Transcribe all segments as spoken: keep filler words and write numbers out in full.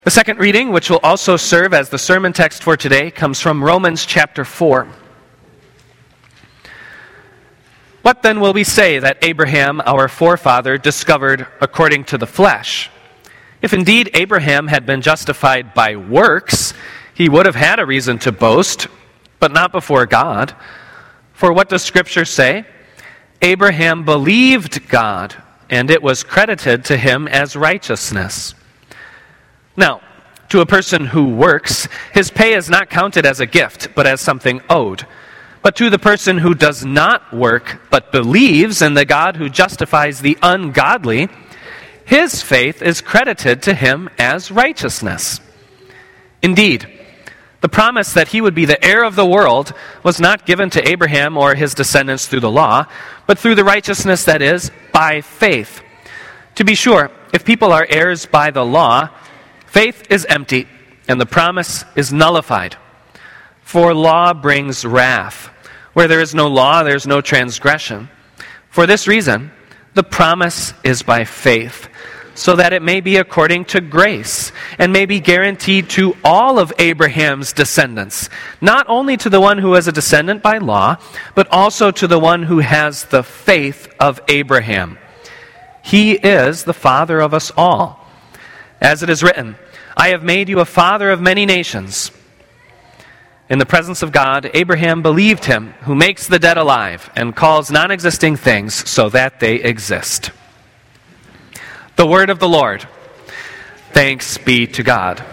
The second reading, which will also serve as the sermon text for today, comes from Romans chapter four. What then will we say that Abraham, our forefather, discovered according to the flesh? If indeed Abraham had been justified by works, he would have had a reason to boast, but not before God. For what does Scripture say? Abraham believed God, and it was credited to him as righteousness. Now, to a person who works, his pay is not counted as a gift, but as something owed. But to the person who does not work, but believes in the God who justifies the ungodly, his faith is credited to him as righteousness. Indeed, the promise that he would be the heir of the world was not given to Abraham or his descendants through the law, but through the righteousness that is by faith. To be sure, if people are heirs by the law, faith is empty, and the promise is nullified. For law brings wrath. Where there is no law, there is no transgression. For this reason, the promise is by faith, so that it may be according to grace, and may be guaranteed to all of Abraham's descendants, not only to the one who is a descendant by law, but also to the one who has the faith of Abraham. He is the father of us all. As it is written, I have made you a father of many nations. In the presence of God, Abraham believed him who makes the dead alive and calls non-existing things so that they exist. The word of the Lord. Thanks be to God.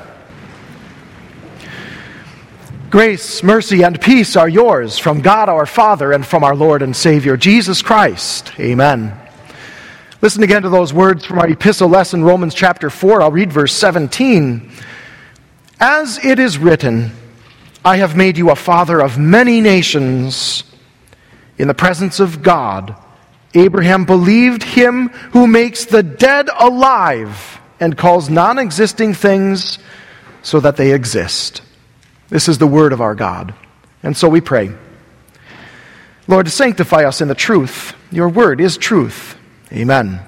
Grace, mercy, and peace are yours from God our Father and from our Lord and Savior, Jesus Christ. Amen. Listen again to those words from our epistle lesson, Romans chapter four. I'll read verse seventeen. As it is written, I have made you a father of many nations. In the presence of God, Abraham believed him who makes the dead alive and calls non-existing things so that they exist. This is the word of our God. And so we pray. Lord, sanctify us in the truth. Your word is truth. Amen.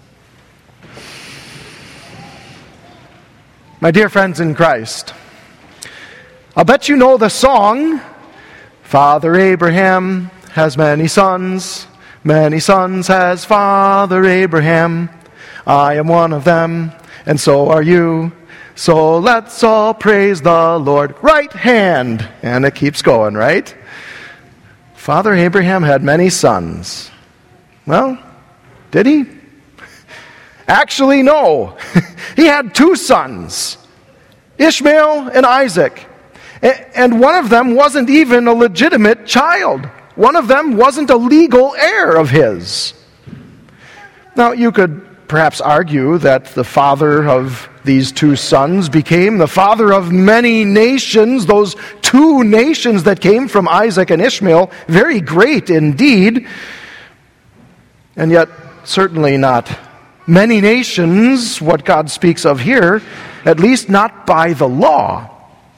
My dear friends in Christ, I'll bet you know the song, Father Abraham has many sons, many sons has Father Abraham. I am one of them, and so are you. So let's all praise the Lord. Right hand. And it keeps going, right? Father Abraham had many sons. Well, did he? Actually, no. He had two sons, Ishmael and Isaac. And one of them wasn't even a legitimate child. One of them wasn't a legal heir of his. Now, you could perhaps argue that the father of these two sons became the father of many nations, those two nations that came from Isaac and Ishmael, very great indeed. And yet, certainly not many nations, what God speaks of here, at least not by the law.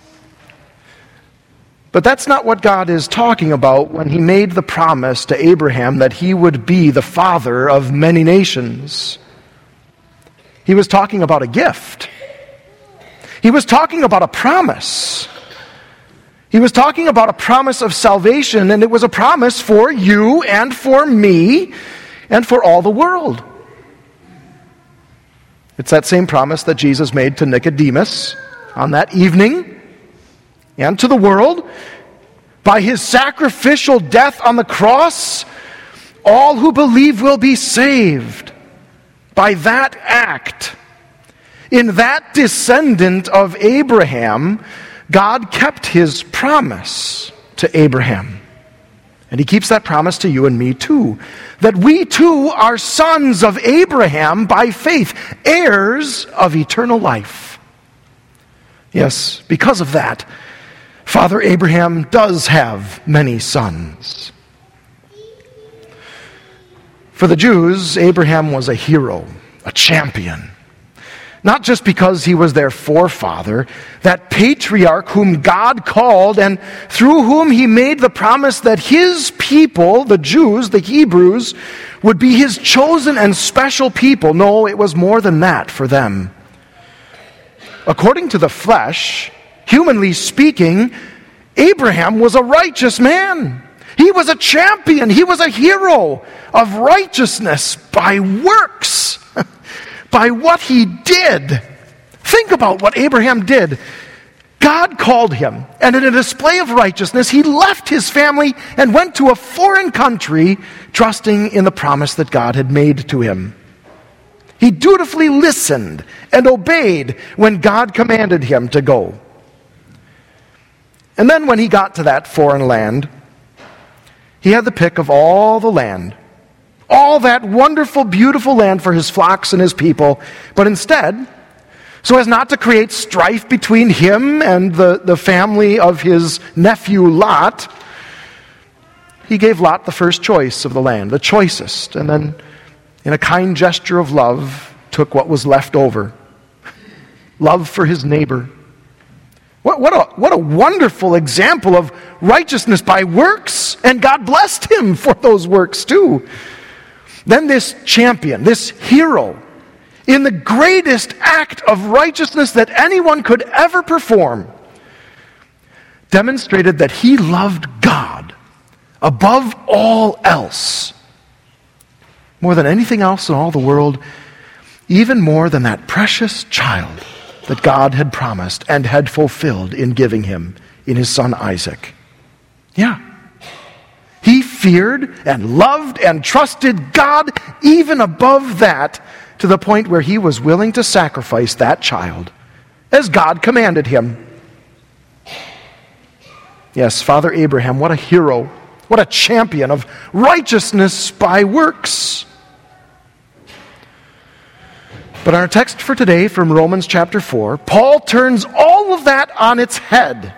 But that's not what God is talking about when he made the promise to Abraham that he would be the father of many nations. He was talking about a gift. He was talking about a promise. He was talking about a promise of salvation, and it was a promise for you and for me and for all the world. It's that same promise that Jesus made to Nicodemus on that evening and to the world. By his sacrificial death on the cross, all who believe will be saved. By that act, in that descendant of Abraham, God kept his promise to Abraham. And he keeps that promise to you and me too. That we too are sons of Abraham by faith, heirs of eternal life. Yes, because of that, Father Abraham does have many sons. For the Jews, Abraham was a hero, a champion. Not just because he was their forefather, that patriarch whom God called and through whom he made the promise that his people, the Jews, the Hebrews, would be his chosen and special people. No, it was more than that for them. according to the flesh, humanly speaking, Abraham was a righteous man. He was a champion. He was a hero of righteousness by works, by what he did. Think about what Abraham did. God called him, and in a display of righteousness, he left his family and went to a foreign country, trusting in the promise that God had made to him. He dutifully listened and obeyed when God commanded him to go. And then when he got to that foreign land, he had the pick of all the land, all that wonderful, beautiful land for his flocks and his people, but instead, so as not to create strife between him and the, the family of his nephew Lot, he gave Lot the first choice of the land, the choicest, and then, in a kind gesture of love, took what was left over. Love for his neighbor. What, what, a, what a wonderful example of righteousness by works, and God blessed him for those works too. Then this champion, this hero, in the greatest act of righteousness that anyone could ever perform, demonstrated that he loved God above all else, more than anything else in all the world, even more than that precious child that God had promised and had fulfilled in giving him in his son Isaac. Yeah. He feared and loved and trusted God even above that, to the point where he was willing to sacrifice that child as God commanded him. Yes, Father Abraham, what a hero, what a champion of righteousness by works. But our text for today from Romans chapter four, Paul turns all of that on its head.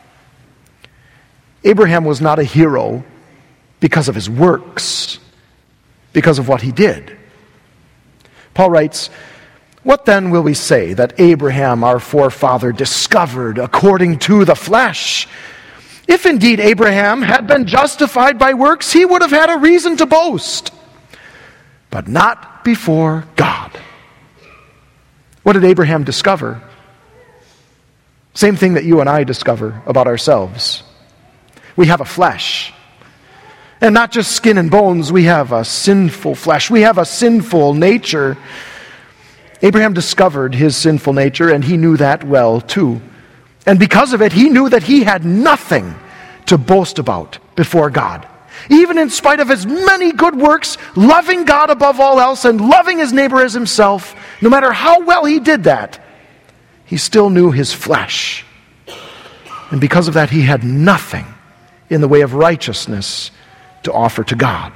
Abraham was not a hero because of his works, because of what he did. Paul writes, "What then will we say that Abraham, our forefather, discovered according to the flesh? If indeed Abraham had been justified by works, he would have had a reason to boast, but not before God." What did Abraham discover? Same thing that you and I discover about ourselves. We have a flesh. And not just skin and bones, we have a sinful flesh. We have a sinful nature. Abraham discovered his sinful nature, and he knew that well too. And because of it, he knew that he had nothing to boast about before God. Even in spite of his many good works, loving God above all else and loving his neighbor as himself, no matter how well he did that, he still knew his flesh. And because of that, he had nothing in the way of righteousness to offer to God.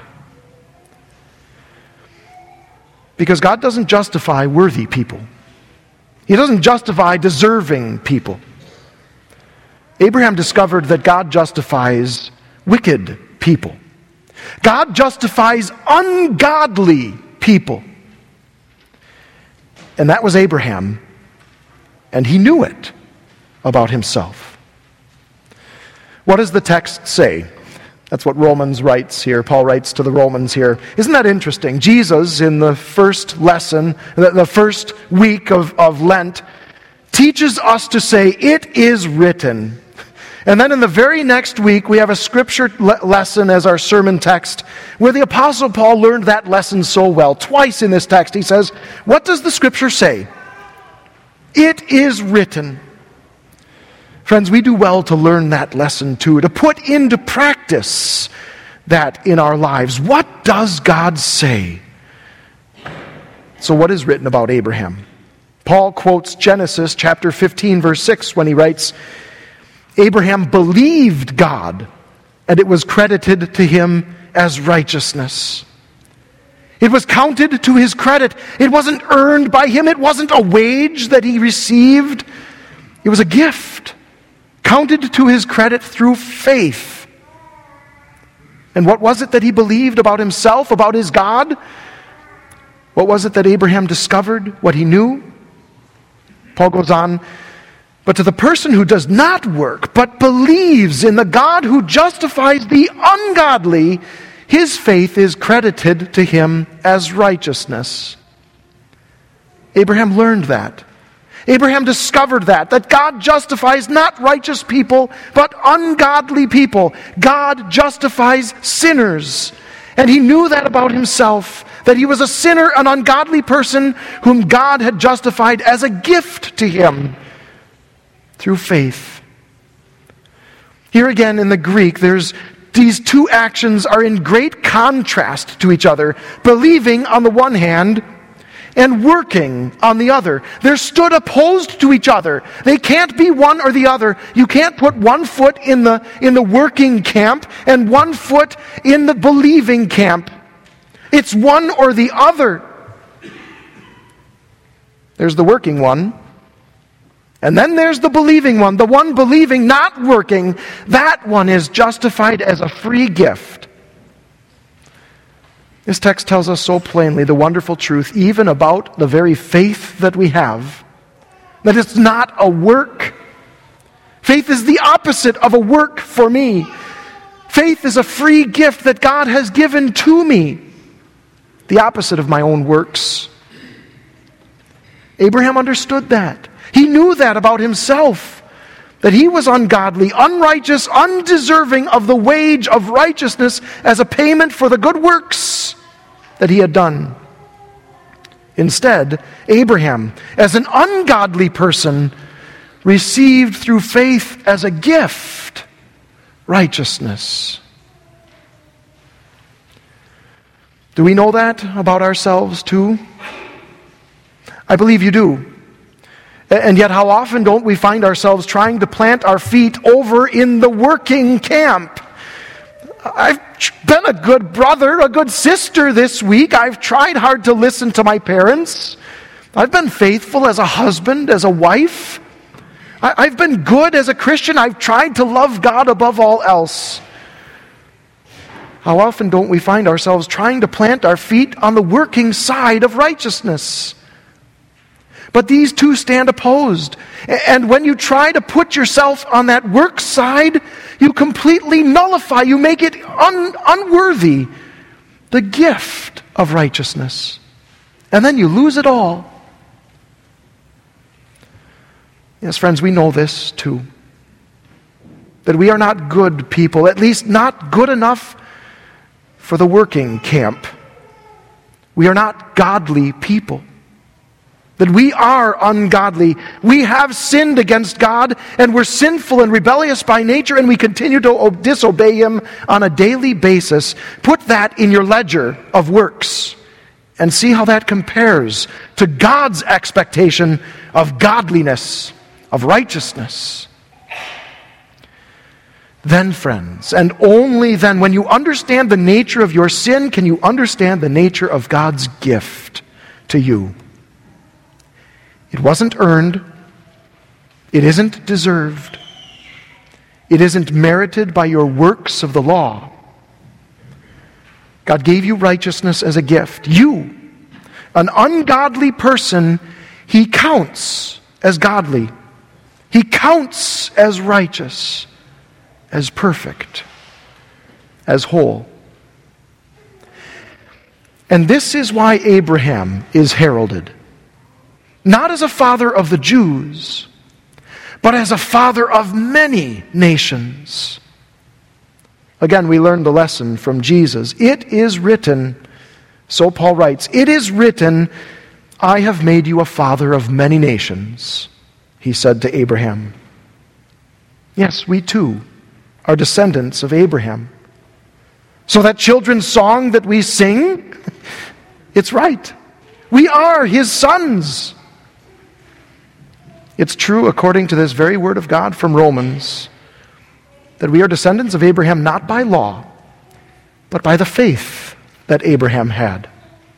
Because God doesn't justify worthy people. He doesn't justify deserving people. Abraham discovered that God justifies wicked people. God justifies ungodly people. And that was Abraham, and he knew it about himself. What does the text say? That's what Romans writes here. Paul writes to the Romans here. Isn't that interesting? Jesus, in the first lesson, the first week of, of Lent, teaches us to say, "It is written." And then in the very next week, we have a scripture le- lesson as our sermon text, where the Apostle Paul learned that lesson so well. Twice in this text, he says, what does the scripture say? It is written. Friends, we do well to learn that lesson too, to put into practice that in our lives. What does God say? So what is written about Abraham? Paul quotes Genesis chapter fifteen, verse six, when he writes, "Abraham believed God, and it was credited to him as righteousness." It was counted to his credit. It wasn't earned by him. It wasn't a wage that he received. It was a gift, counted to his credit through faith. And what was it that he believed about himself, about his God? What was it that Abraham discovered, what he knew? Paul goes on, "But to the person who does not work, but believes in the God who justifies the ungodly, his faith is credited to him as righteousness." Abraham learned that. Abraham discovered that, that God justifies not righteous people, but ungodly people. God justifies sinners. And he knew that about himself, that he was a sinner, an ungodly person whom God had justified as a gift to him through faith. Here again in the Greek, there's these two actions are in great contrast to each other. Believing on the one hand, and working on the other. They're stood opposed to each other. They can't be one or the other. You can't put one foot in the, in the working camp and one foot in the believing camp. It's one or the other. There's the working one. And then there's the believing one. The one believing, not working, that one is justified as a free gift. This text tells us so plainly the wonderful truth, even about the very faith that we have, that it's not a work. Faith is the opposite of a work for me. Faith is a free gift that God has given to me, the opposite of my own works. Abraham understood that. He knew that about himself, that he was ungodly, unrighteous, undeserving of the wage of righteousness as a payment for the good works that he had done. Instead, Abraham, as an ungodly person, received through faith as a gift righteousness. Do we know that about ourselves too? I believe you do. And yet how often don't we find ourselves trying to plant our feet over in the working camp? I've been a good brother, a good sister this week. I've tried hard to listen to my parents. I've been faithful as a husband, as a wife. I've been good as a Christian. I've tried to love God above all else. How often don't we find ourselves trying to plant our feet on the working side of righteousness? But these two stand opposed. And when you try to put yourself on that work side, you completely nullify, you make it un- unworthy, the gift of righteousness. And then you lose it all. Yes, friends, we know this too. That we are not good people, at least not good enough for the working camp. We are not godly people. That we are ungodly. We have sinned against God, and we're sinful and rebellious by nature, and we continue to disobey Him on a daily basis. Put that in your ledger of works and see how that compares to God's expectation of godliness, of righteousness. Then, friends, and only then, when you understand the nature of your sin, can you understand the nature of God's gift to you. It wasn't earned. It isn't deserved. It isn't merited by your works of the law. God gave you righteousness as a gift. You, an ungodly person, He counts as godly. He counts as righteous, as perfect, as whole. And this is why Abraham is heralded. Not as a father of the Jews, but as a father of many nations. Again, we learned the lesson from Jesus. It is written, so Paul writes, it is written, I have made you a father of many nations, he said to Abraham. Yes, we too are descendants of Abraham. So that children's song that we sing, it's right. We are his sons. It's true, according to this very word of God from Romans, that we are descendants of Abraham not by law, but by the faith that Abraham had.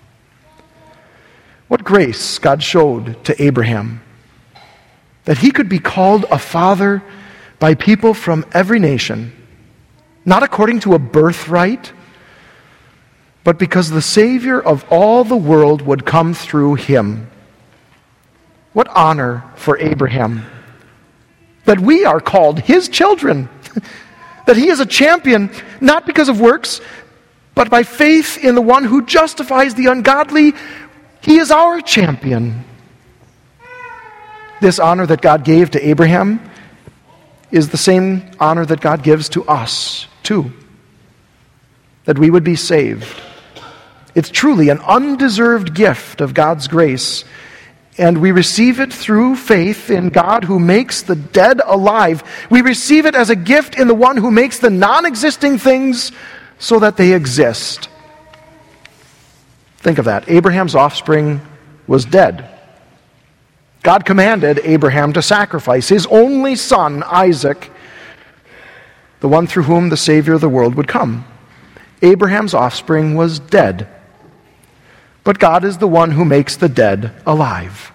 What grace God showed to Abraham, that he could be called a father by people from every nation, not according to a birthright, but because the Savior of all the world would come through him. What honor for Abraham, that we are called his children, that he is a champion, not because of works, but by faith in the one who justifies the ungodly. He is our champion. This honor that God gave to Abraham is the same honor that God gives to us, too. That we would be saved. It's truly an undeserved gift of God's grace, and we receive it through faith in God who makes the dead alive. We receive it as a gift in the one who makes the non-existing things so that they exist. Think of that. Abraham's offspring was dead. God commanded Abraham to sacrifice his only son, Isaac, the one through whom the Savior of the world would come. Abraham's offspring was dead. But God is the one who makes the dead alive.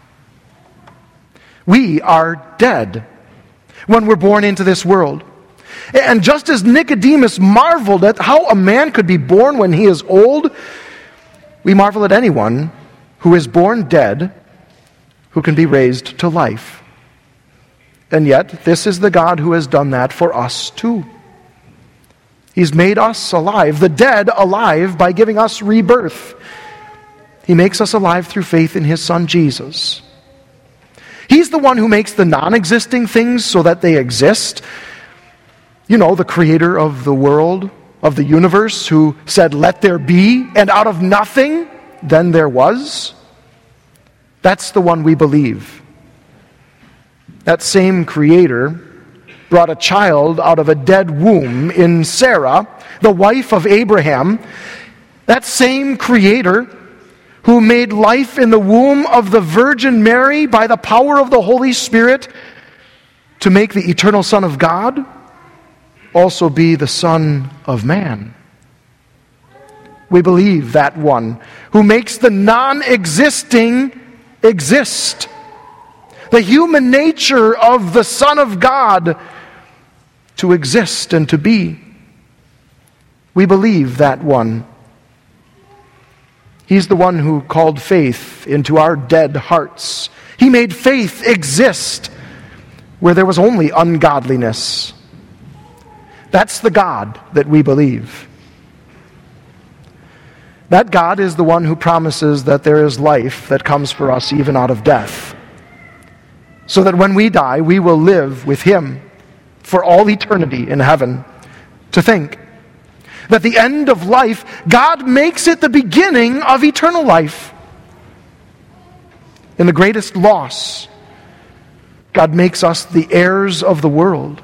We are dead when we're born into this world. And just as Nicodemus marveled at how a man could be born when he is old, we marvel at anyone who is born dead who can be raised to life. And yet, this is the God who has done that for us too. He's made us alive, the dead alive, by giving us rebirth. He makes us alive through faith in His Son, Jesus. He's the one who makes the non-existing things so that they exist. You know, the creator of the world, of the universe, who said, "Let there be," and out of nothing, then there was. That's the one we believe. That same creator brought a child out of a dead womb in Sarah, the wife of Abraham. That same creator who made life in the womb of the Virgin Mary by the power of the Holy Spirit to make the eternal Son of God also be the Son of Man. We believe that one who makes the non-existing exist. The human nature of the Son of God to exist and to be. We believe that one. He's the one who called faith into our dead hearts. He made faith exist where there was only ungodliness. That's the God that we believe. That God is the one who promises that there is life that comes for us even out of death. So that when we die, we will live with Him for all eternity in heaven. To think that the end of life, God makes it the beginning of eternal life. In the greatest loss, God makes us the heirs of the world.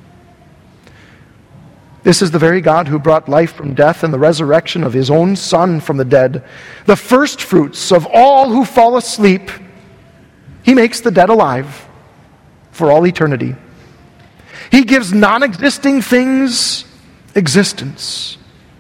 This is the very God who brought life from death and the resurrection of His own Son from the dead, the first fruits of all who fall asleep. He makes the dead alive for all eternity. He gives non-existing things existence.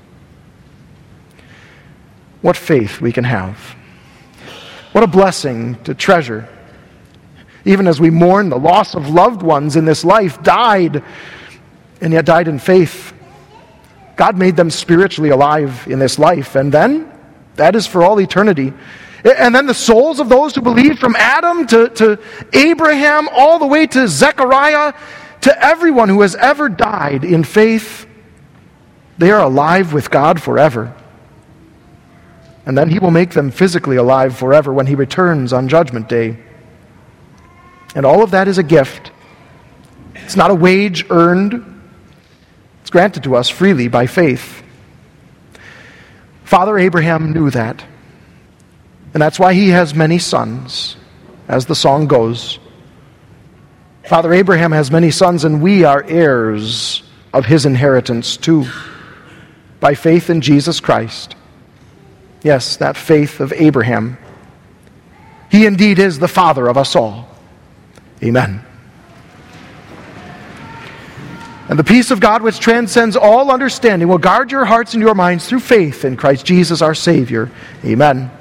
What faith we can have. What a blessing to treasure. Even as we mourn the loss of loved ones in this life, died, and yet died in faith. God made them spiritually alive in this life, and then that is for all eternity. And then the souls of those who believe, from Adam to, to Abraham, all the way to Zechariah, to everyone who has ever died in faith, they are alive with God forever. And then He will make them physically alive forever when He returns on Judgment Day. And all of that is a gift. It's not a wage earned. It's granted to us freely by faith. Father Abraham knew that. And that's why he has many sons, as the song goes. Father Abraham has many sons, and we are heirs of his inheritance too, by faith in Jesus Christ. Yes, that faith of Abraham. He indeed is the father of us all. Amen. And the peace of God, which transcends all understanding, will guard your hearts and your minds through faith in Christ Jesus our Savior. Amen.